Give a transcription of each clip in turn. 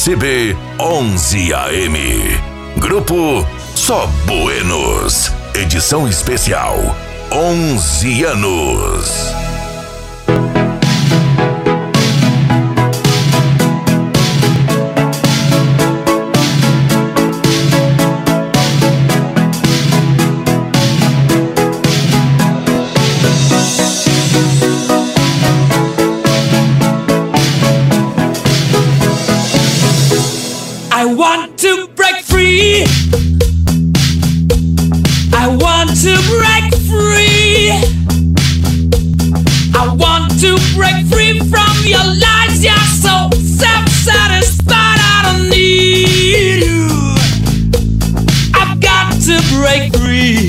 GSB 11 AM. Grupo Só Buenos. Edição especial 11 anos. I want to break free. I want to break free. I want to break free from your lies. You're so self-satisfied. I don't need you. I've got to break free.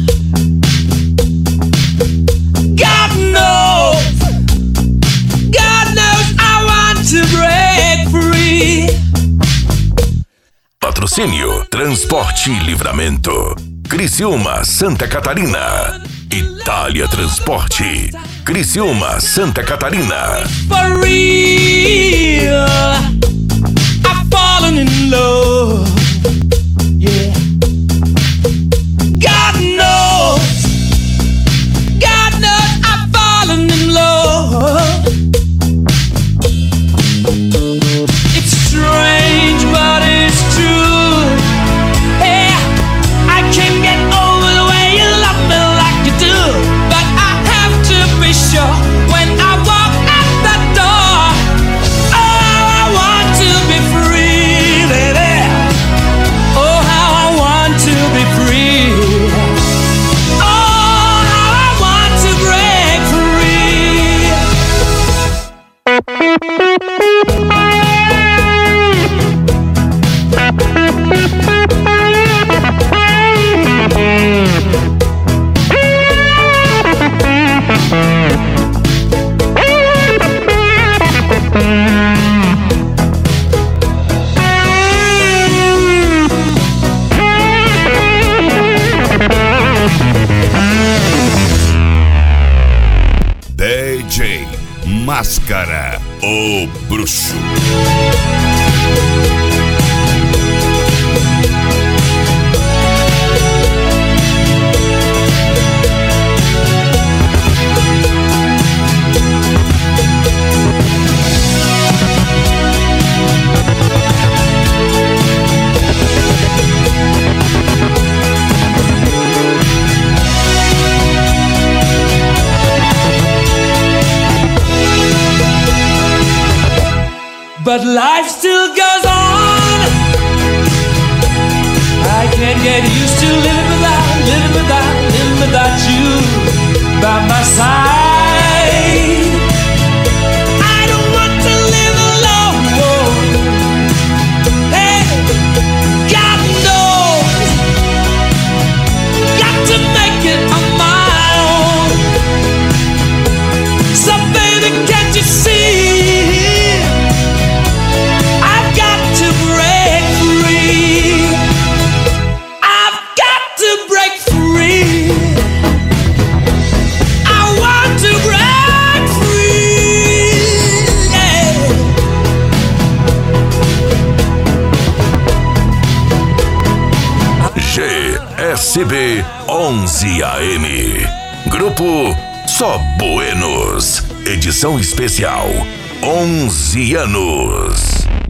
God knows I want to break free. Patrocínio Transporte e Livramento. Criciúma, Santa Catarina. Itália Transporte. Criciúma, Santa Catarina. For real, I've fallen in love. Yeah. God knows I've fallen in love. It's strange, but it's true. Yeah, I can't get over the way you love me like you do. But I have to be sure when I walk out the door. Oh, I want to be free, baby. Oh, how I want to be free. Oh, how I want to break free. DJ Máscara, o Bruxo. But life still goes on. I can't get used to living without you by my side. I don't want to live alone. Hey, God knows, got to make it on my own. So baby, can't you see? GSB 11 AM. Grupo Só Buenos. Edição especial 11 anos.